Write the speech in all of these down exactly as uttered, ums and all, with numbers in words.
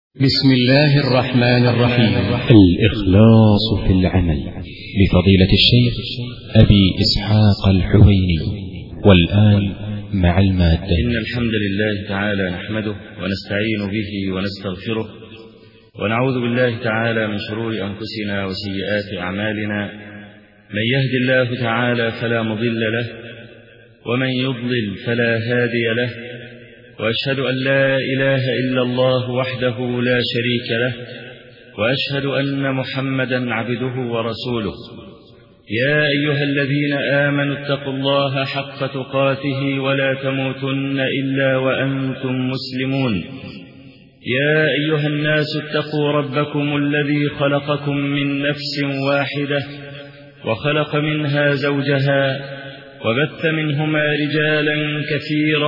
بسم الله الرحمن الرحيم. الإخلاص في العمل لفضيلة الشيخ أبي إسحاق الحويني. والآن مع المادة. إن الحمد لله تعالى نحمده ونستعين به ونستغفره ونعوذ بالله تعالى من شرور أنفسنا وسيئات أعمالنا. من يهد الله تعالى فلا مضل له ومن يضلل فلا هادي له، وأشهد أن لا إله إلا الله وحده لا شريك له، وأشهد أن محمدا عبده ورسوله. يا أيها الذين آمنوا اتقوا الله حق تقاته ولا تموتن إلا وأنتم مسلمون. يا أيها الناس اتقوا ربكم الذي خلقكم من نفس واحدة وخلق منها زوجها وبث منهما رجالا كثيرا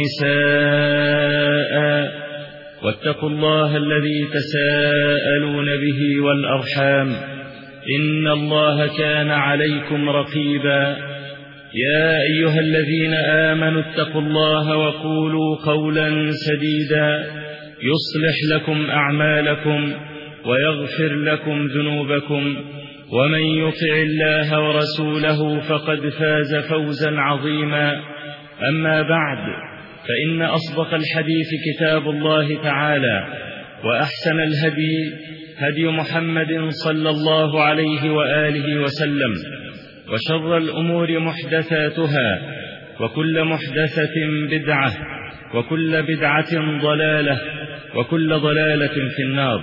ونساء، واتقوا الله الذي تساءلون به والأرحام إن الله كان عليكم رقيبا. يا أيها الذين آمنوا اتقوا الله وقولوا قولا سديدا يصلح لكم أعمالكم ويغفر لكم ذنوبكم، ومن يطع الله ورسوله فقد فاز فوزا عظيما. أما بعد، فإن أصدق الحديث كتاب الله تعالى، وأحسن الهدي هدي محمد صلى الله عليه وآله وسلم، وشر الأمور محدثاتها، وكل محدثة بدعة، وكل بدعة ضلالة، وكل ضلالة في النار.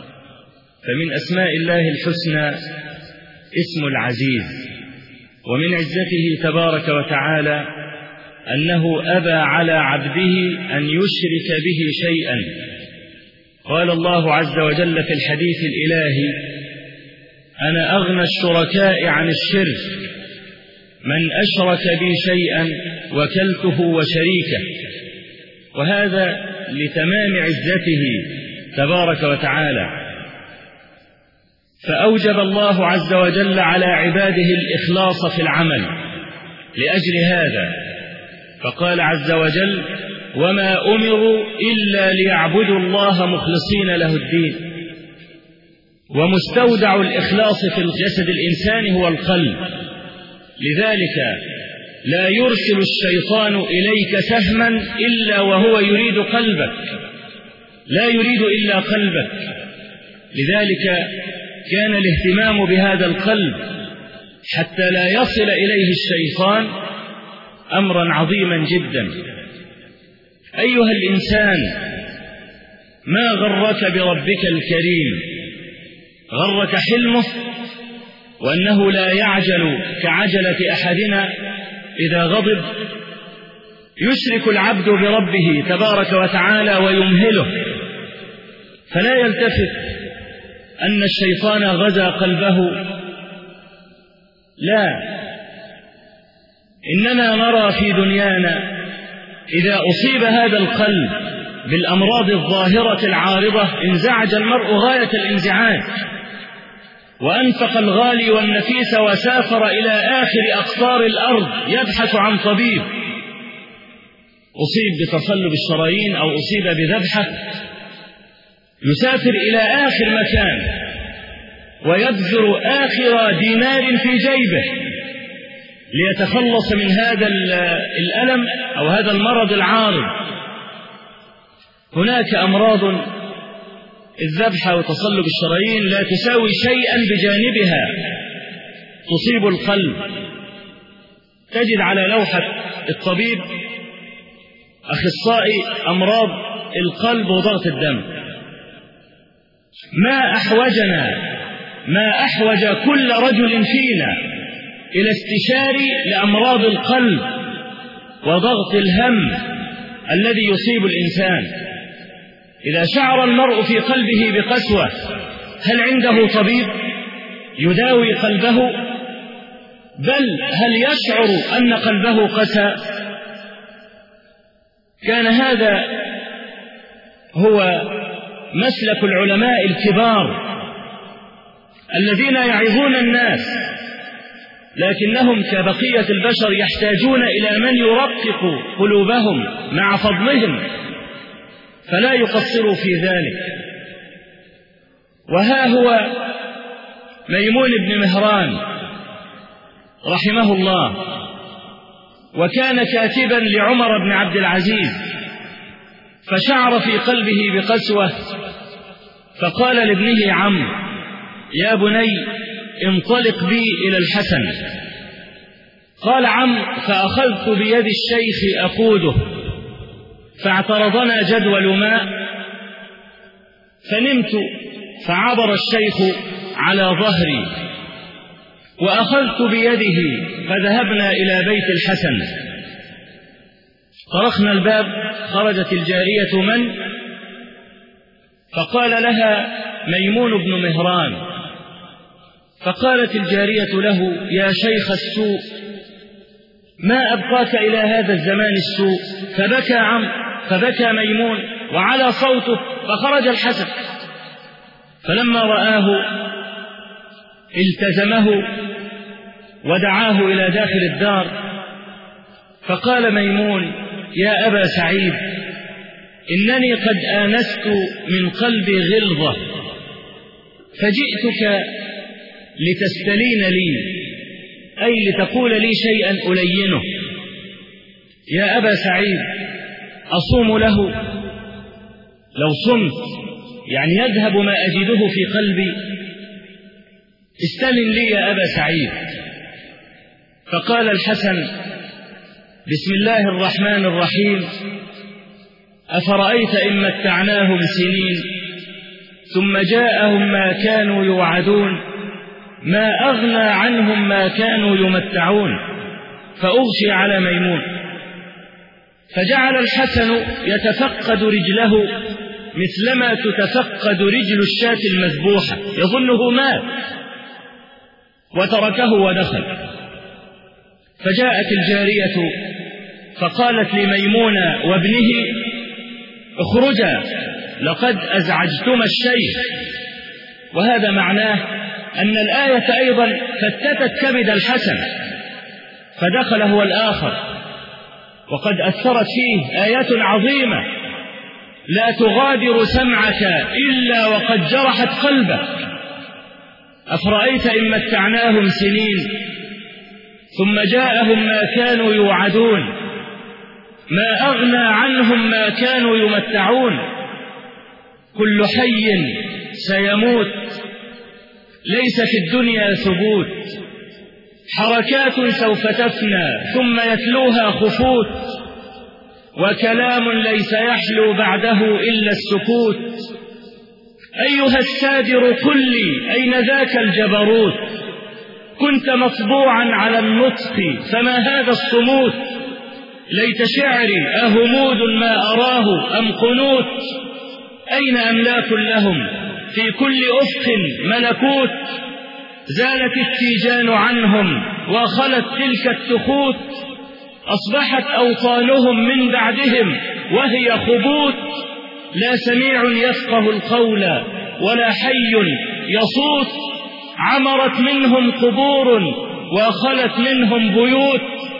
فمن أسماء الله الحسنى اسم العزيز، ومن عزته تبارك وتعالى أنه أبى على عبده أن يشرك به شيئا. قال الله عز وجل في الحديث الإلهي: أنا أغنى الشركاء عن الشرك، من أشرك بي شيئا وكلته وشريكه. وهذا لتمام عزته تبارك وتعالى. فأوجب الله عز وجل على عباده الإخلاص في العمل. لأجل هذا فقال عز وجل: وما أمروا إلا ليعبدوا الله مخلصين له الدين. ومستودع الإخلاص في الجسد الإنساني هو القلب، لذلك لا يرسل الشيطان إليك سهما إلا وهو يريد قلبك، لا يريد إلا قلبك. لذلك كان الاهتمام بهذا القلب حتى لا يصل إليه الشيطان أمرا عظيما جدا. أيها الإنسان، ما غرك بربك الكريم؟ غرك حلمه، وأنه لا يعجل كعجلة أحدنا إذا غضب. يشرك العبد بربه تبارك وتعالى ويمهله، فلا يلتفت أن الشيطان غزا قلبه، لا، إننا نرى في دنيانا إذا أصيب هذا القلب بالأمراض الظاهرة العارضة انزعج المرء غاية الانزعاج، وأنفق الغالي والنفيس وسافر إلى آخر أقطار الأرض يبحث عن طبيب. أصيب بتصلب الشرايين أو أصيب بذبحة، يسافر إلى آخر مكان ويبذر آخر دينار في جيبه ليتخلص من هذا الألم أو هذا المرض العارض. هناك أمراض الذبحة وتصلب الشرايين لا تساوي شيئا بجانبها، تصيب القلب. تجد على لوحة الطبيب أخصائي أمراض القلب وضغط الدم. ما أحوجنا ما أحوج كل رجل فينا إلى استشاري لأمراض القلب وضغط الهم الذي يصيب الإنسان. إذا شعر المرء في قلبه بقسوة، هل عنده طبيب يداوي قلبه؟ بل هل يشعر أن قلبه قسى؟ كان هذا هو مسلك العلماء الكبار الذين يعظون الناس، لكنهم كبقية البشر يحتاجون إلى من يرقق قلوبهم مع فضلهم، فلا يقصروا في ذلك. وها هو ميمون بن مهران رحمه الله، وكان كاتبا لعمر بن عبد العزيز، فشعر في قلبه بقسوة، فقال لابنه عمرو: يا بني انطلق بي إلى الحسن. قال عمرو: فأخذت بيد الشيخ أقوده، فاعترضنا جدول ماء فنمت، فعبر الشيخ على ظهري وأخذت بيده فذهبنا إلى بيت الحسن. طرقنا الباب، خرجت الجارية من؟ فقال لها: ميمون بن مهران. فقالت الجارية له: يا شيخ السوء، ما أبقاك إلى هذا الزمان السوء. فبكى عم فبكى ميمون وعلى صوته، فخرج الحسن، فلما رآه التزمه ودعاه إلى داخل الدار، فقال ميمون: يا أبا سعيد، إنني قد آنست من قلبي غلظة، فجئتك لتستلين لي، أي لتقول لي شيئا ألينه. يا أبا سعيد، أصوم له؟ لو صمت يعني يذهب ما أجده في قلبي، استلن لي يا أبا سعيد. فقال الحسن: بسم الله الرحمن الرحيم، أفرأيت إن متعناهم سنين ثم جاءهم ما كانوا يوعدون ما أغنى عنهم ما كانوا يمتعون. فأغشي على ميمون، فجعل الحسن يتفقد رجله مثلما تتفقد رجل الشاة المذبوحة، يظنه مات، وتركه ودخل. فجاءت الجارية فقالت لميمون وابنه: اخرجا، لقد أزعجتما الشيخ. وهذا معناه أن الآية أيضا فتتت كبد الحسن، فدخل هو الآخر، وقد أثرت فيه آيات عظيمة لا تغادر سمعك إلا وقد جرحت قلبك. أفرأيت إن متعناهم سنين ثم جاءهم ما كانوا يوعدون ما أغنى عنهم ما كانوا يمتعون. كل حي سيموت، ليس في الدنيا ثبوت، حركات سوف تفنى ثم يتلوها خفوت، وكلام ليس يحلو بعده إلا السكوت. أيها السادر قل لي أين ذاك الجبروت؟ كنت مطبوعا على النطق فما هذا الصموت؟ ليت شعري أهمود ما أراه أم قنوت؟ أين أملاك لهم في كل أفق ملكوت؟ زالت التيجان عنهم وخلت تلك التخوت، أصبحت أوطانهم من بعدهم وهي خبوت. لا سميع يفقه القول ولا حي يصوت، عمرت منهم قبور وخلت منهم بيوت.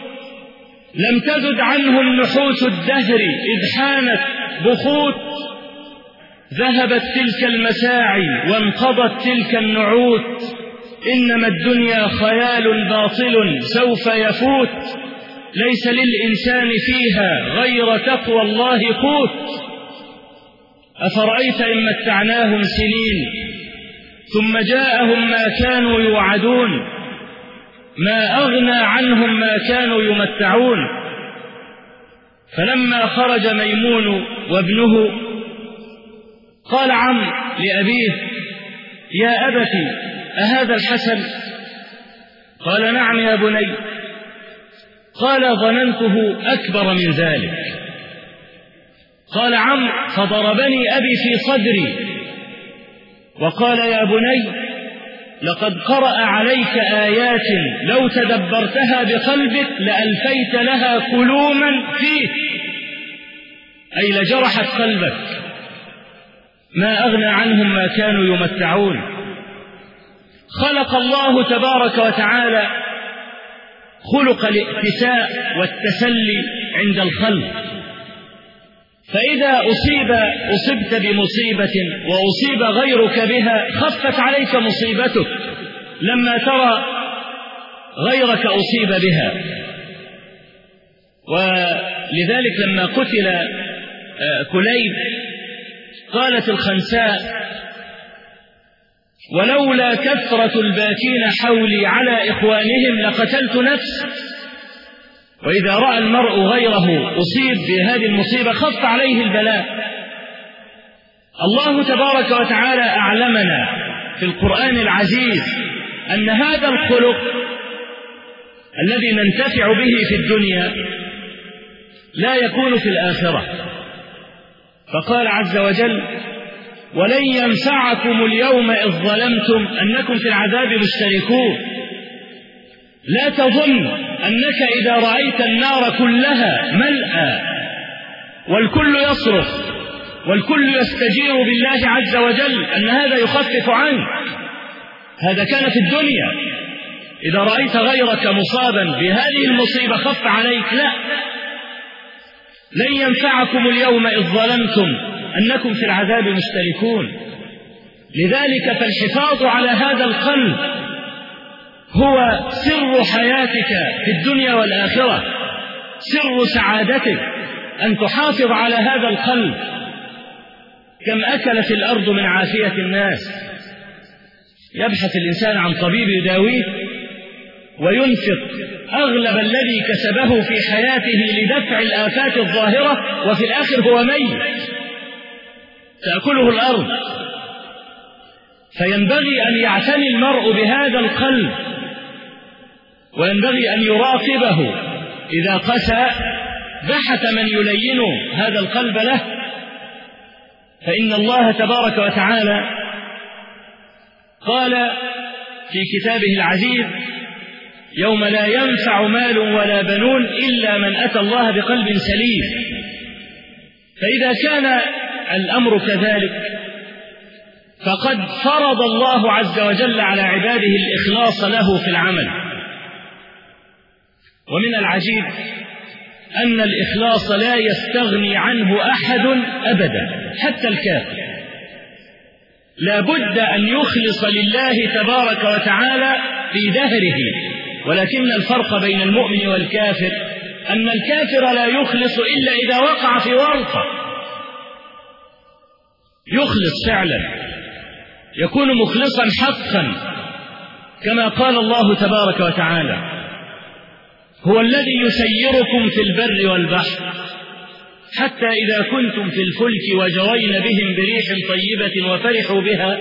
لم تزد عنهم نحوس الدهر إذ حانت بخوت، ذهبت تلك المساعي وانقضت تلك النعوت. إنما الدنيا خيال باطل سوف يفوت، ليس للإنسان فيها غير تقوى الله قوت. أفرأيت إن متعناهم سنين ثم جاءهم ما كانوا يوعدون ما أغنى عنهم ما كانوا يمتعون. فلما خرج ميمون وابنه قال عمرو لأبيه: يا أبت، أهذا الحسن؟ قال: نعم يا بني. قال: ظننته أكبر من ذلك. قال عمرو: فضربني أبي في صدري وقال: يا بني، لقد قرأ عليك آيات لو تدبرتها بقلبك لألفيت لها كلوما فيه، أي لجرحت قلبك. ما أغنى عنهم ما كانوا يمتعون. خلق الله تبارك وتعالى خلق الائتساء والتسلي عند الخلق، فإذا أصيب أصبت بمصيبة وأصيب غيرك بها خفت عليك مصيبتك لما ترى غيرك أصيب بها. ولذلك لما قتل كليب قالت الخنساء: ولولا كثرة الباكين حولي على إخوانهم لقتلت نفسي. وإذا رأى المرء غيره أصيب بهذه المصيبة خف عليه البلاء. الله تبارك وتعالى أعلمنا في القرآن العزيز أن هذا الخلق الذي ننتفع به في الدنيا لا يكون في الآخرة. فقال عز وجل: ولن ينفعكم اليوم إذ ظلمتم أنكم في العذاب مشتركون. لا تظن أنك إذا رأيت النار كلها ملأى والكل يصرخ والكل يستجير بالله عز وجل أن هذا يخفف عنك. هذا كان في الدنيا، إذا رأيت غيرك مصابا بهذه المصيبة خف عليك. لا، لن ينفعكم اليوم إذ ظلمتم أنكم في العذاب مشتركون. لذلك فالحفاظ على هذا القلب هو سر حياتك في الدنيا والآخرة، سر سعادتك أن تحافظ على هذا القلب. كم أكلت الأرض من عافية الناس، يبحث الإنسان عن طبيب يداويه وينفق أغلب الذي كسبه في حياته لدفع الآفات الظاهرة، وفي الآخر هو ميت تأكله الأرض. فينبغي أن يعتني المرء بهذا القلب، وينبغي أن يراقبه إذا قسى بحث من يلين هذا القلب له. فإن الله تبارك وتعالى قال في كتابه العزيز: يوم لا ينفع مال ولا بنون إلا من أتى الله بقلب سليم. فإذا كان الأمر كذلك فقد فرض الله عز وجل على عباده الإخلاص له في العمل. ومن العجيب أن الإخلاص لا يستغني عنه أحد أبدا، حتى الكافر لا بد أن يخلص لله تبارك وتعالى في دهره. ولكن الفرق بين المؤمن والكافر أن الكافر لا يخلص إلا إذا وقع في ورطة، يخلص فعلا، يكون مخلصا حقا، كما قال الله تبارك وتعالى: هو الذي يسيركم في البر والبحر حتى إذا كنتم في الفلك وجرين بهم بريح طيبة وفرحوا بها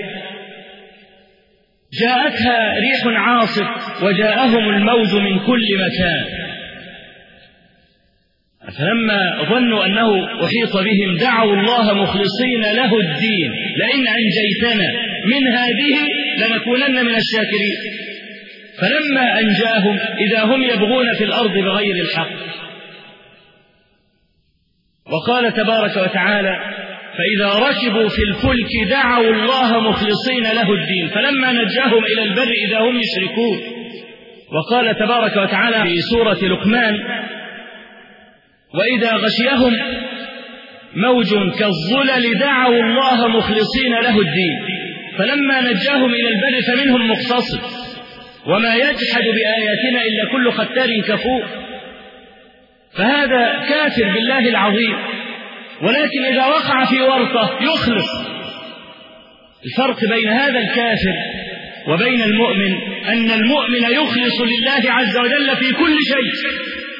جاءتها ريح عاصف وجاءهم الموج من كل مكان فلما ظنوا أنه أحيط بهم دعوا الله مخلصين له الدين لئن أنجيتنا من هذه لنكونن من الشاكرين. فلما أنجاهم إذا هم يبغون في الأرض بغير الحق. وقال تبارك وتعالى: فإذا ركبوا في الفلك دعوا الله مخلصين له الدين فلما نجاهم إلى البر إذا هم يشركون. وقال تبارك وتعالى في سورة لقمان: وإذا غشيهم موج كالظلل دعوا الله مخلصين له الدين فلما نجاهم إلى البر فمنهم مقتصد وما يجحد بآياتنا إلا كل ختار كفور. فهذا كافر بالله العظيم، ولكن إذا وقع في ورطة يخلص. الفرق بين هذا الكافر وبين المؤمن أن المؤمن يخلص لله عز وجل في كل شيء،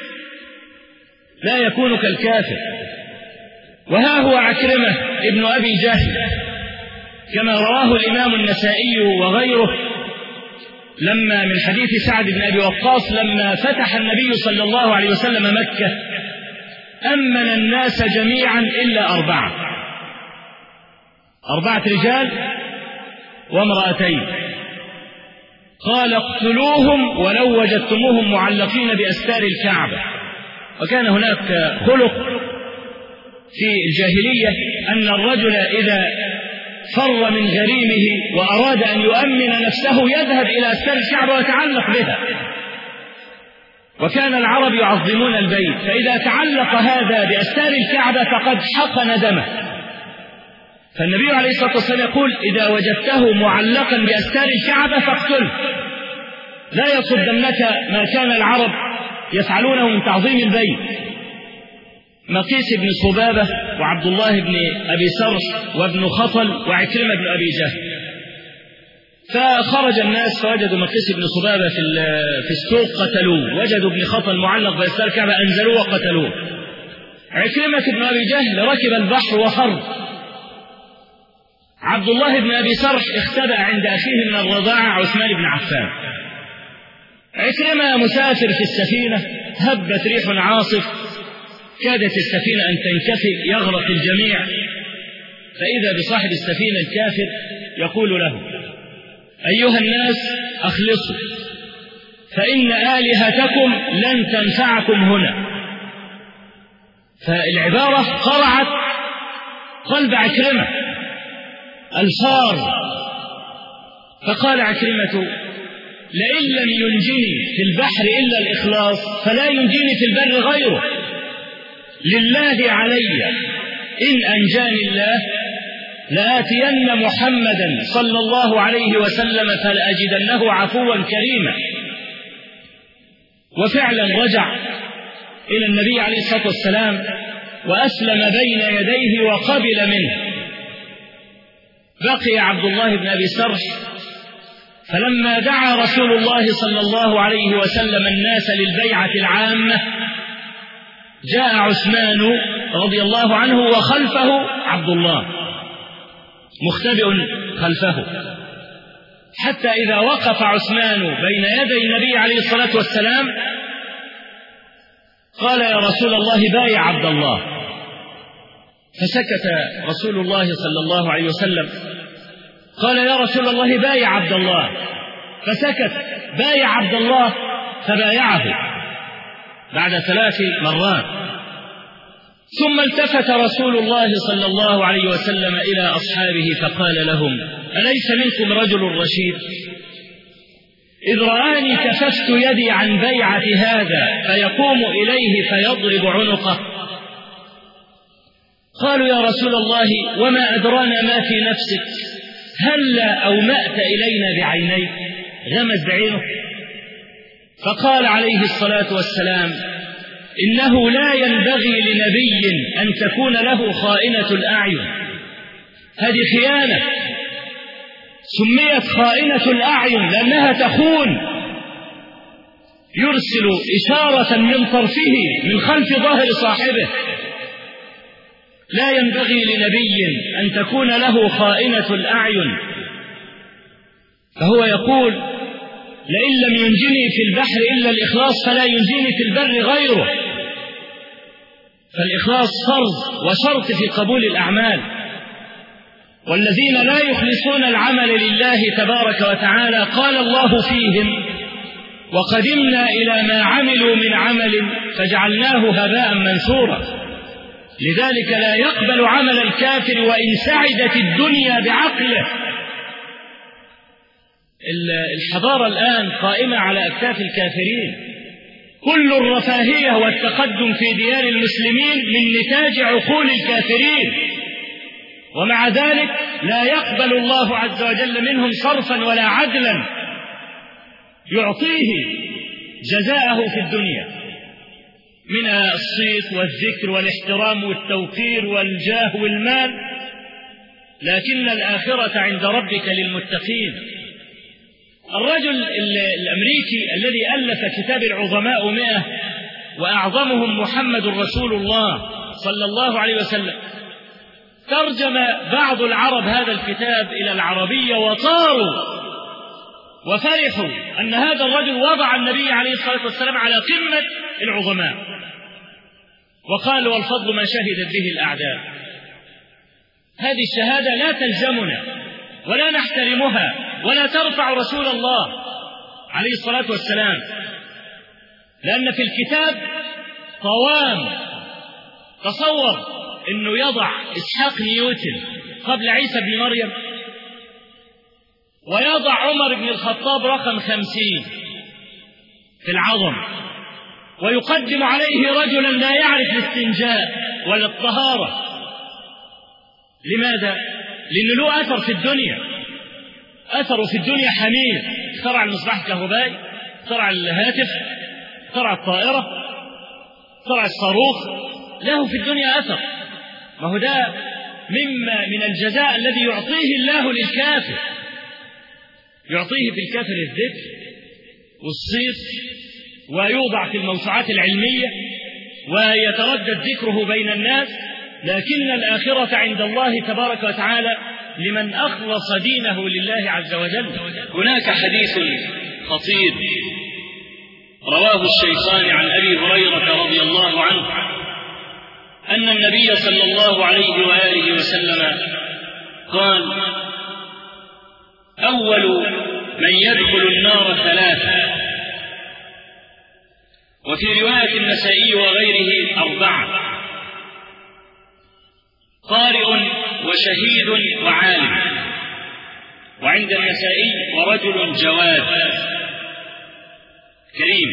لا يكون كالكافر. وها هو عكرمة ابن أبي جهل كما رواه الإمام النسائي وغيره لما من حديث سعد بن أبي وقاص لما فتح النبي صلى الله عليه وسلم مكة أمن الناس جميعا إلا أربعة أربعة رجال وامرأتين، قال: اقتلوهم ولو وجدتموهم معلقين بأستار الكعبة. وكان هناك خلق في الجاهلية أن الرجل إذا فر من غريمه وأراد أن يؤمن نفسه يذهب إلى أستار الكعبة ويتعلق بها. وكان العرب يعظمون البيت، فإذا تعلق هذا بأستار الكعبة فقد حقن دمه. فالنبي عليه الصلاة والسلام يقول: إذا وجدته معلقا بأستار الكعبة فاقتله، لا يصدنك ما كان العرب يفعلونه من تعظيم البيت. مقيس بن صبابة وعبد الله بن أبي سرح وابن خطل وعكرمة بن أبي جهل. فخرج الناس فوجدوا مقيس بن صبابة في في السوق قتلوه، وجدوا ابن خطل معلق بأستار الكعبة أنزلوه وقتلوه. عكرمة بن أبي جهل ركب البحر وخر. عبد الله بن أبي سرح اختبأ عند أخيه من الرضاعة عثمان بن عفان. عكرمة مسافر في السفينة، هبت ريح عاصف، كادت السفينة أن تنكفئ يغرق الجميع، فإذا بصاحب السفينة الكافر يقول له: أيها الناس أخلصوا، فإن آلهتكم لن تنفعكم هنا. فالعبارة قرعت قلب عكرمة الفار، فقال عكرمة: لئن لم ينجني في البحر إلا الإخلاص فلا ينجيني في البر غيره، لله علي إن أنجاني الله لآتين محمدا صلى الله عليه وسلم فلأجدنه عفوا كريما. وفعلا رجع إلى النبي عليه الصلاة والسلام وأسلم بين يديه وقبل منه. بقي عبد الله بن أبي سرح، فلما دعا رسول الله صلى الله عليه وسلم الناس للبيعة العامة جاء عثمان رضي الله عنه وخلفه عبد الله مختبئ خلفه، حتى إذا وقف عثمان بين يدي النبي عليه الصلاة والسلام قال: يا رسول الله بايع عبد الله. فسكت رسول الله صلى الله عليه وسلم. قال: يا رسول الله بايع عبد الله. فسكت. بايع عبد الله، فبايعه بعد ثلاث مرات. ثم التفت رسول الله صلى الله عليه وسلم إلى أصحابه فقال لهم: أليس منكم رجل رشيد؟ إذ رآني كففت يدي عن بيعة هذا فيقوم إليه فيضرب عنقه. قالوا: يا رسول الله وما أدرانا ما في نفسك، هلا أومأت إلينا بعينيك؟ غمز بعينه. فقال عليه الصلاة والسلام: إنه لا ينبغي لنبي أن تكون له خائنة الأعين. هذه خيانة، سميت خائنة الأعين لأنها تخون، يرسل إشارة من طرفه من خلف ظهر صاحبه. لا ينبغي لنبي أن تكون له خائنة الأعين. فهو يقول: لئن لم ينجني في البحر إلا الإخلاص فلا ينجيني في البر غيره. فالإخلاص فرض وشرط في قبول الأعمال، والذين لا يخلصون العمل لله تبارك وتعالى قال الله فيهم: وقدمنا إلى ما عملوا من عمل فجعلناه هباء منثورا. لذلك لا يقبل عمل الكافر وإن سعدت الدنيا بعقله. الحضارة الآن قائمة على أكتاف الكافرين. كل الرفاهية والتقدم في ديار المسلمين من نتاج عقول الكافرين، ومع ذلك لا يقبل الله عز وجل منهم صرفا ولا عدلا، يعطيه جزاءه في الدنيا من الصيت والذكر والاحترام والتوقير والجاه والمال، لكن الآخرة عند ربك للمتقين. الرجل الأمريكي الذي ألف كتاب العظماء مئة وأعظمهم محمد رسول الله صلى الله عليه وسلم، ترجم بعض العرب هذا الكتاب إلى العربية وطاروا وفرحوا أن هذا الرجل وضع النبي عليه الصلاة والسلام على قمة العظماء، وقالوا: والفضل ما شهدت به الأعداء. هذه الشهادة لا تلزمنا ولا نحترمها ولا ترفع رسول الله عليه الصلاة والسلام، لأن في الكتاب قوام. تصور أنه يضع إسحاق نيوتن قبل عيسى بن مريم، ويضع عمر بن الخطاب رقم خمسين في العظم، ويقدم عليه رجلا لا يعرف الاستنجاء ولا الطهارة. لماذا؟ لأنه له أثر في الدنيا، أثره في الدنيا حميد. اخترع المصباح الكهربائي، اخترع الهاتف، اخترع الطائرة، اخترع الصاروخ، له في الدنيا أثر. ما هو ده مما من الجزاء الذي يعطيه الله للكافر، يعطيه في الكافر الذكر والصيت، ويوضع في الموسوعات العلمية ويتردد ذكره بين الناس. لكن الآخرة عند الله تبارك وتعالى لمن أخلص دينه لله عز وجل. هناك حديث خطير رواه الشيخان عن أبي هريرة رضي الله عنه أن النبي صلى الله عليه وآله وسلم قال: أول من يدخل النار ثلاثة، وفي رواية النسائي وغيره أربعة: قارئ وشهيد وعالم، وعند النسائي ورجل جواد كريم.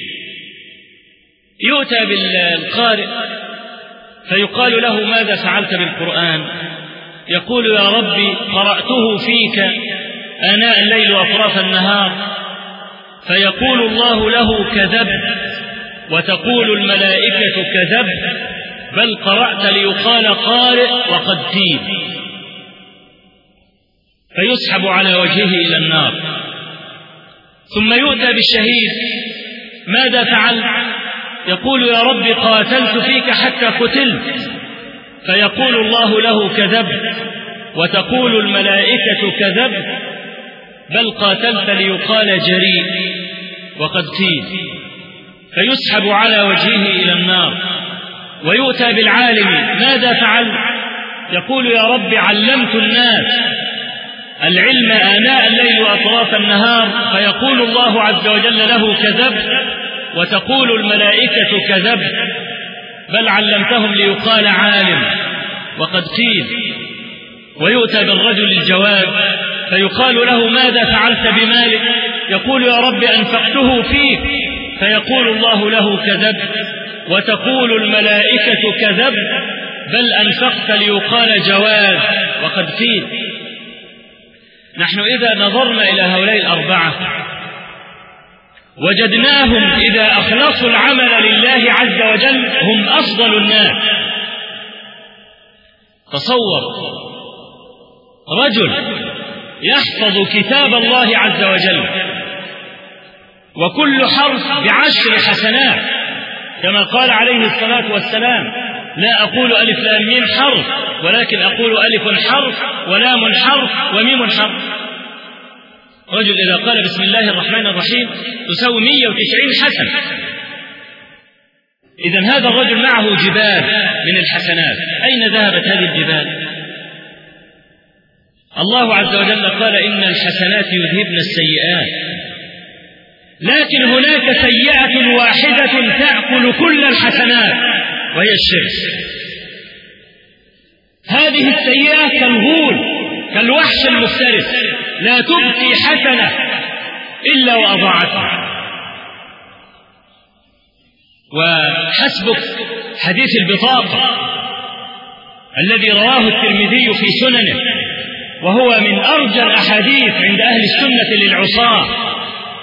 يؤتى بالقارئ فيقال له: ماذا فعلت بالقرآن؟ يقول: يا ربي قرأته فيك آناء الليل وأطراف النهار. فيقول الله له: كذبت. وتقول الملائكة: كذبت، بل قرأت ليقال قارئ وقد تيب. فيسحب على وجهه إلى النار. ثم يؤتى بالشهيد: ماذا فعلت؟ يقول: يا رب قاتلت فيك حتى قتلت. فيقول الله له: كذبت. وتقول الملائكة: كذبت، بل قاتلت ليقال جريء وقد تيب. فيسحب على وجهه إلى النار. ويؤتى بالعالم: ماذا فعلت؟ يقول: يا رب علمت الناس العلم آناء الليل وأطراف النهار. فيقول الله عز وجل له: كذبت. وتقول الملائكة: كذبت، بل علمتهم ليقال عالم وقد قيل. ويؤتى بالرجل الجواد فيقال له: ماذا فعلت بمالك؟ يقول: يا رب أنفقته فيك. فيقول الله له: كذبت. وتقول الملائكة: كذبت، بل أنفقت ليقال جواد وقد قيل. نحن إذا نظرنا إلى هؤلاء الأربعة وجدناهم إذا أخلصوا العمل لله عز وجل هم أفضل الناس. تصور رجل يحفظ كتاب الله عز وجل وكل حرف بعشر حسنات، كما قال عليه الصلاة والسلام: لا أقول ألف لام ميم حرف، ولكن أقول ألف حرف ولام حرف وميم حرف. رجل إذا قال بسم الله الرحمن الرحيم تساوي مئة وتسعين حسنة. إذن هذا الرجل معه جبال من الحسنات. أين ذهبت هذه الجبال؟ الله عز وجل قال: إن الحسنات يذهبن السيئات. لكن هناك سيئة واحدة تأكل كل الحسنات، وهي الشرك. هذه السيئة كالغول، كالوحش المفترس، لا تبقي حسنة إلا وأضاعتها. وحسبك حديث البطاقة الذي رواه الترمذي في سننه، وهو من أرجى الأحاديث عند أهل السنة للعصاة.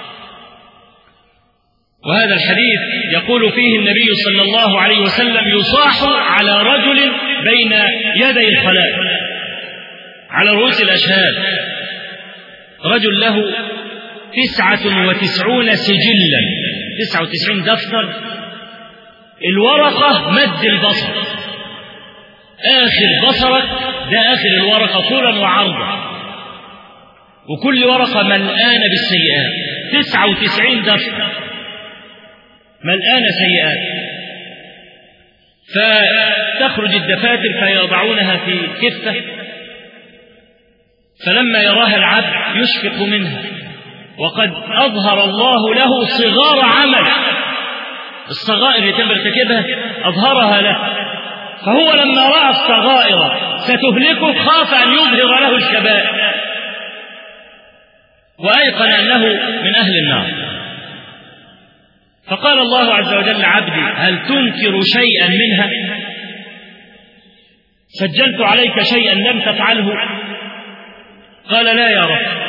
وهذا الحديث يقول فيه النبي صلى الله عليه وسلم: يصاح على رجل بين يدي الخلائق على رؤوس الأشهاد، رجل له تسعة وتسعون سجلا، تسعة وتسعين دفتر، الورقة مد البصر، آخر بصرك ده آخر الورقة طولا وعرضا، وكل ورقة ملآنة بالسيئات. تسعة وتسعين دفتر ملآنة سيئات. فتخرج الدفاتر فيضعونها في كفة، فلما يراها العبد يشفق منها، وقد أظهر الله له صغار عمل، الصغائر اللي تم ارتكبها أظهرها له، فهو لما رأى الصغائر ستهلكه خاف أن يظهر له الكبائر، وأيقن أنه من أهل النار. فقال الله عز وجل: عبدي هل تنكر شيئا منها؟ سجلت عليك شيئا لم تفعله؟ قال: لا يا رب.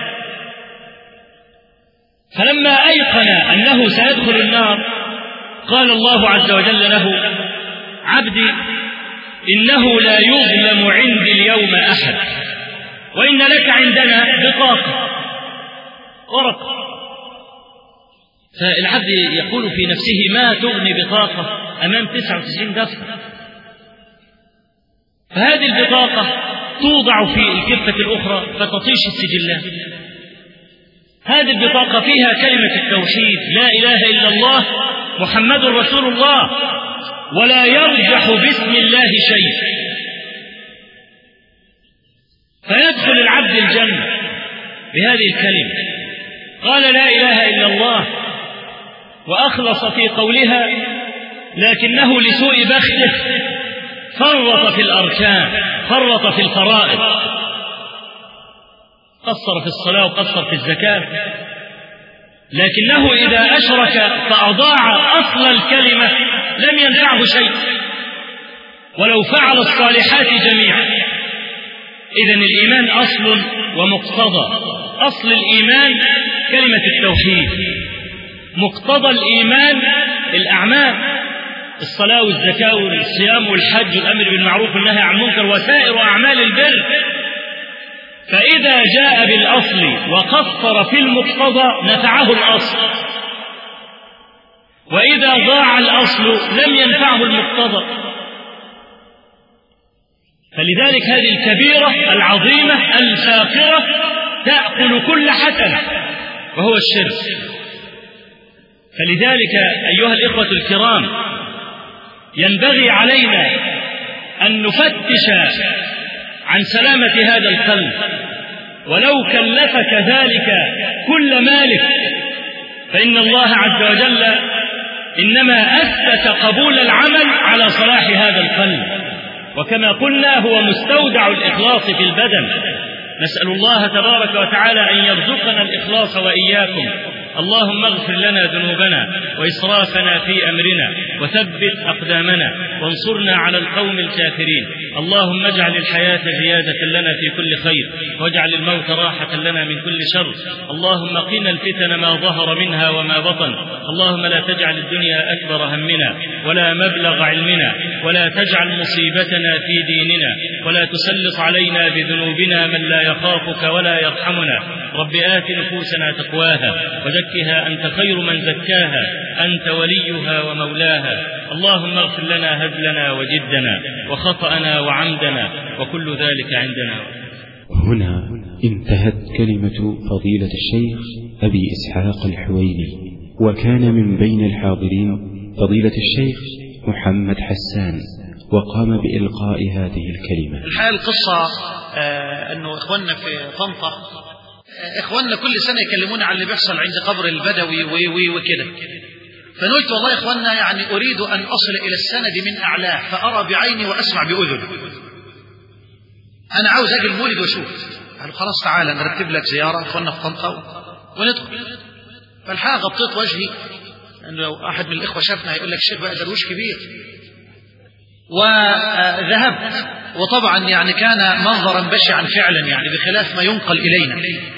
فلما أيقن أنه سيدخل النار قال الله عز وجل له: عبدي إنه لا يظلم عندي اليوم أحد، وإن لك عندنا بطاقة ورقة. فالعبد يقول في نفسه: ما تغني بطاقة أمام تسعة وتسعين دفتر؟ فهذه البطاقة توضع في الكفة الأخرى فتطيش السجلات. هذه البطاقة فيها كلمة التوحيد: لا إله إلا الله محمد رسول الله، ولا يرجح باسم الله شيء. فيدخل العبد الجنة بهذه الكلمة، قال لا إله إلا الله وأخلص في قولها، لكنه لسوء بخته فرط في الأركان، فرط في الفرائض، قصر في الصلاة وقصر في الزكاة. لكنه إذا أشرك فأضاع أصل الكلمة لم ينفعه شيء ولو فعل الصالحات جميعا. إذن الإيمان أصل ومقتضى. أصل الإيمان كلمة التوحيد، مقتضى الإيمان الأعمال، الصلاة والزكاة والصيام والحج والأمر بالمعروف والنهي عن المنكر وسائر أعمال البر. فإذا جاء بالأصل وقصر في المقتضى نفعه الأصل، وإذا ضاع الأصل لم ينفعه المقتضى. فلذلك هذه الكبيرة العظيمة الفاقرة تأكل كل حسنة وهو الشرك. فلذلك أيها الإخوة الكرام ينبغي علينا أن نفتش عن سلامة هذا القلب، ولو كلفك ذلك كل مالك، فإن الله عز وجل إنما أثبت قبول العمل على صلاح هذا القلب، وكما قلنا هو مستودع الإخلاص في البدن. نسأل الله تبارك وتعالى أن يرزقنا الإخلاص وإياكم. اللهم اغفر لنا ذنوبنا وإسرافنا في أمرنا وثبت أقدامنا وانصرنا على القوم الكافرين. اللهم اجعل الحياة زيادة لنا في كل خير، واجعل الموت راحة لنا من كل شر. اللهم قنا الفتن ما ظهر منها وما بطن. اللهم لا تجعل الدنيا أكبر همنا ولا مبلغ علمنا، ولا تجعل مصيبتنا في ديننا، ولا تسلط علينا بذنوبنا من لا يخافك ولا يرحمنا. رب آت نفوسنا تقواها وزكها أنت خير من زكاها، أنت وليها ومولاها. اللهم اغفر لنا هزلنا وجدنا وخطأنا وعمدنا وكل ذلك عندنا. هنا انتهت كلمة فضيلة الشيخ أبي إسحاق الحويني، وكان من بين الحاضرين فضيلة الشيخ محمد حسان، وقام بإلقاء هذه الكلمة. الحقيقة القصة آه أنه إخواننا في طنطا، إخواننا كل سنة يكلمونا عن اللي بيحصل عند قبر البدوي وكده، فنقولت والله إخواننا يعني أريد أن أصل إلى السند من أعلاه فأرى بعيني وأسمع بأذني. أنا عاوز أجي المولد وأشوف. قالوا خلاص تعالى نرتب لك زيارة إخواننا في طنطا وندخل. فالحقيقة غطيت وجهي، لأنه لو أحد من الإخوة شافنا هيقول لك الشيخ بقى دروش كبير. وذهبت، وطبعا يعني كان منظرا بشعا فعلا، يعني بخلاف ما ينقل إلينا.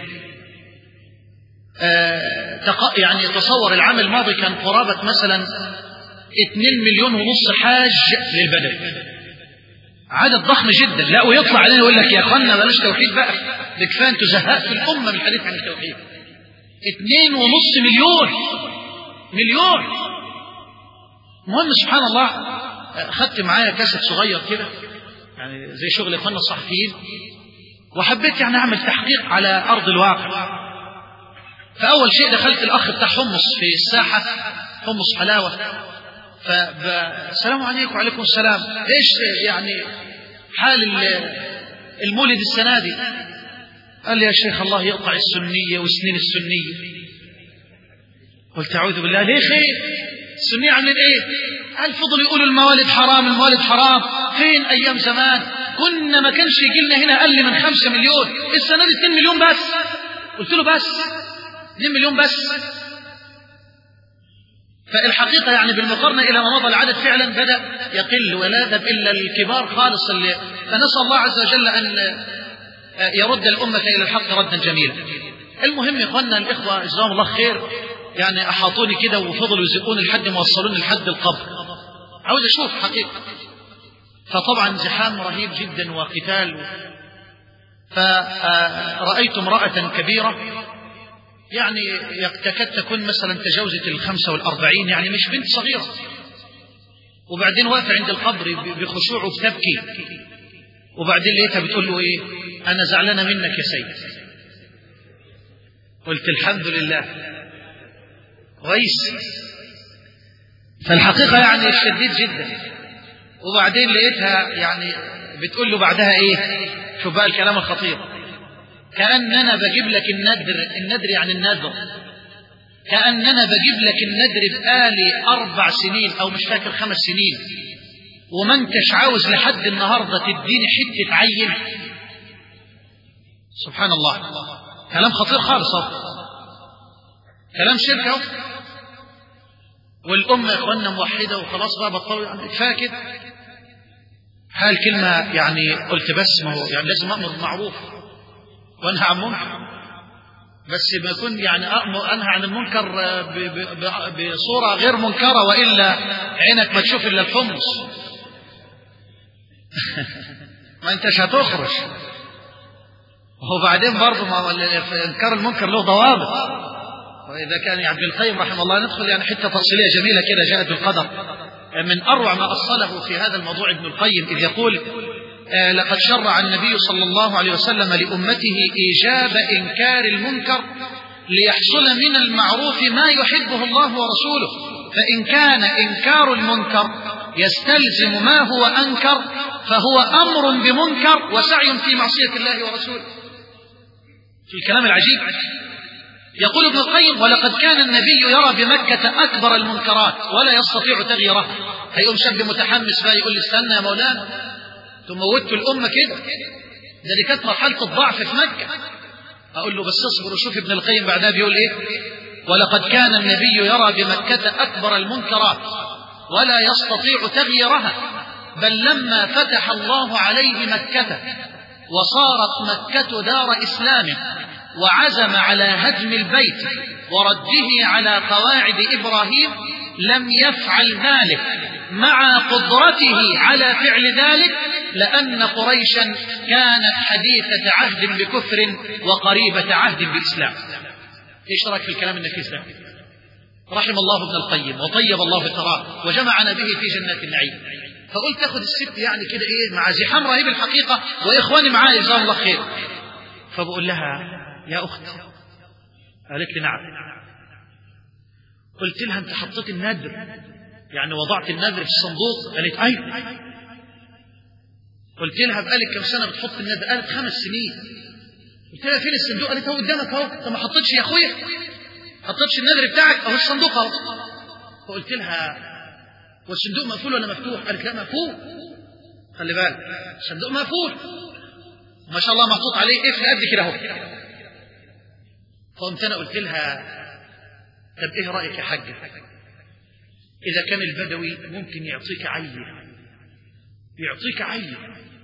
آه يعني تصور العام الماضي كان قرابة مثلا اثنين مليون ونص حاج للبدوي، عدد ضخم جدا. لا ويطلع علينا يقول لك يا اخوانا بلاش توحيد بقى، ده كفايه انتوا زهقتوا الامه من الحديث عن التوحيد. اثنين ونص مليون مليون. المهم سبحان الله اخذت معايا كاسيت صغير كده، يعني زي شغل اخواننا الصحفيين، وحبيت يعني اعمل تحقيق على ارض الواقع. فأول شيء دخلت الأخ بتاع حمص في الساحة، حمص حلاوة، فالسلام عليكم وعليكم السلام، إيش يعني حال المولد السنة دي؟ قال لي يا شيخ الله يقطع السنية وسنين السنية. قلت أعوذ بالله، ليه خير؟ السنية عاملين إيه؟ قال فضلوا يقولوا الموالد حرام الموالد حرام. فين أيام زمان كنا ما كانش يجي لنا هنا أقل من خمسة مليون، السنة دي اثنين مليون بس. قلت له بس اثنين مليون بس؟ فالحقيقة يعني بالمقارنة إلى ما مضى العدد فعلا بدأ يقل ولا يذهب إلا الكبار خالص اللي فنسأل الله عز وجل أن يرد الأمة إلى الحق ردا جميلا. المهم يا إخواننا الإخوة جزاهم الله خير، يعني أحاطوني كده وفضلوا يزقوني لحد ما وصلوني لحد القبر، عاوز أشوف حقيقة. فطبعا زحام رهيب جدا وقتال، فرأيت امرأة كبيرة يعني تكاد تكون مثلا تجاوزت الخمسة والأربعين، يعني مش بنت صغيرة، وبعدين واقفة عند القبر بخشوع وبتبكي، وبعدين لقيتها بتقول له إيه؟ أنا زعلانة منك يا سيد. قلت الحمد لله كويس. فالحقيقة يعني شديد جدا. وبعدين لقيتها يعني بتقول له بعدها إيه؟ شوف بقى الكلام الخطير، كأننا بجيب لك الندر، الندر يعني النذر، كأننا بجيب لك الندر بقالي أربع سنين أو مش فاكر خمس سنين، وما انتش عاوز لحد النهاردة تديني حتة عين. سبحان الله، كلام خطير خالص، كلام شرك اهو. والأمة يا إخواننا موحدة وخلاص بقى بطلوا يعني فاكر حال كلمة يعني قلت بس ما هو يعني لازم أمر بالمعروف وأنهى عن المنكر، بس ما يكون يعني أمر أنهى عن المنكر بصورة غير منكرة، وإلا عينك ما تشوف إلا الحمص ما أنتش هتخرج. وبعدين برضه ما إنكار المنكر له ضوابط. وإذا كان يعني ابن القيم رحمه الله ندخل يعني حتة تفصيلية جميلة كده جاءت بالقدر، من أروع ما أصله في هذا الموضوع ابن القيم، إذ يقول آه لقد شرع النبي صلى الله عليه وسلم لأمته إيجاب إنكار المنكر ليحصل من المعروف ما يحبه الله ورسوله، فإن كان إنكار المنكر يستلزم ما هو أنكر فهو أمر بمنكر وسعي في معصية الله ورسوله. في الكلام العجيب يقول ابن القيم ولقد كان النبي يرى بمكة أكبر المنكرات ولا يستطيع تغييرها. هيقوم شاب متحمس بقى يقول لي استنى يا مولانا تموتوا الأمة كده، ده دي كانت مرحلة الضعف في مكة. أقول له بس اصبر وشوف ابن القيم بعدها بيقول إيه، ولقد كان النبي يرى بمكة أكبر المنكرات ولا يستطيع تغييرها، بل لما فتح الله عليه مكة وصارت مكة دار إسلام وعزم على هدم البيت ورده على قواعد إبراهيم لم يفعل ذلك مع قدرته على فعل ذلك، لأن قريشا كانت حديثة عهد بكفر وقريبة عهد بالإسلام. إيش رأيك في الكلام النفيس ده؟ رحم الله ابن القيم وطيب الله ثراه وجمعنا به في جنات النعيم. فقلت أخذ الست يعني كده إيه مع زحام رهيب الحقيقة وإخواني معايا جزاهم الله خير. فبقول لها يا أخت، قالت لي نعم. قلت لها أنت حطيت النذر يعني وضعت النذر في الصندوق؟ قالت أي. قلت لها بقالك كم سنة بتحط النذر؟ قالت خمس سنين. قلت لها فين الصندوق؟ قالت هو قدامك اهو. انت ما حطيتش يا اخويا؟ حطيتش النذر بتاعك اهو الصندوق اهو. فقلت لها والصندوق مقفول ولا مفتوح؟ قالت لا مقفول. خلي بالك الصندوق مقفول ما شاء الله محطوط عليه قفل قد كده اهو. فقمت انا قلت لها طب ايه رايك يا حاجه، اذا كان البدوي ممكن يعطيك عين، يعطيك عين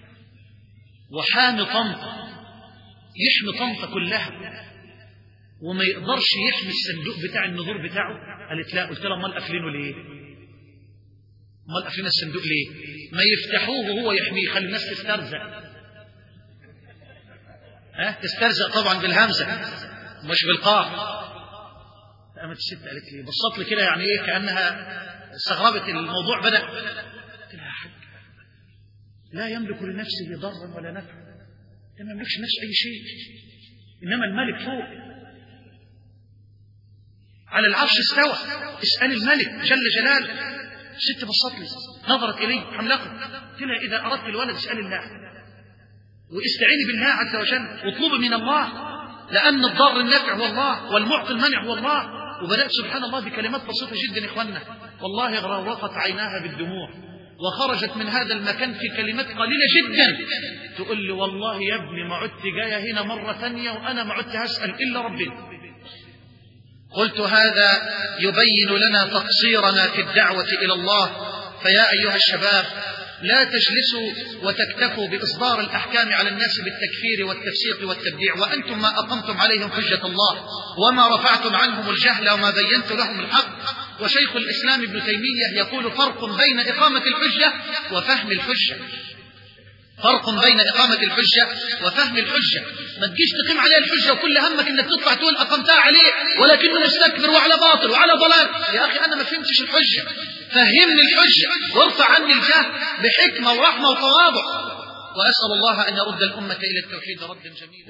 وحامي طنطا يحمي طنطا كلها وما يقدرش يحمي الصندوق بتاع النذور بتاعه؟ قالت لا. قلت لها امال قافلينه ليه؟ امال قافلين الصندوق ليه؟ ما يفتحوه وهو يحميه، خلي الناس تسترزق. ها تسترزق طبعا بالهمزه مش بالقاف. قامت الست قالت لي بصت لي كده يعني ايه كانها استغربت الموضوع. بدا قلت لها يا حاج لا يملك لنفسه ضرا ولا نفعا، ما يملكش نفسه اي شيء، انما الملك فوق على العرش استوى، اسال الملك جل جلاله. الست بصت لي نظرت الي حملقه. قلت لها اذا اردت الولد اسال الله واستعيني بالله عز وجل واطلبي من الله، لأن الضار النافع هو الله والمعطي المنع هو الله. وبدأت سبحان الله بكلمات بسيطة جدا يا إخواننا، والله غرقت عيناها بالدموع وخرجت من هذا المكان في كلمات قليلة جدا تقول لي والله يا ابني ما عدت جاية هنا مرة ثانية وأنا ما عدت هسأل إلا ربنا، قلت هذا يبين لنا تقصيرنا في الدعوة إلى الله. فيا أيها الشباب، لا تجلسوا وتكتفوا بإصدار الأحكام على الناس بالتكفير والتفسيق والتبديع وأنتم ما أقمتم عليهم حجة الله وما رفعتم عنهم الجهل وما بينت لهم الحق. وشيخ الإسلام ابن تيمية يقول: فرق بين إقامة الحجة وفهم الحجة. فرق بين إقامة الحجة وفهم الحجة. ما تجيش تقيم عليه الحجة وكل همك إنك تطلع تقول أقمتها عليه ولكنه مستكبر وعلى باطل وعلى ضلال. يا أخي أنا ما فهمتش الحجة، فهمني الحجة وارفع عني الجهل بحكمة ورحمة وتواضع. وأسأل الله أن يرد الأمة إلى التوحيد ردا جميلا.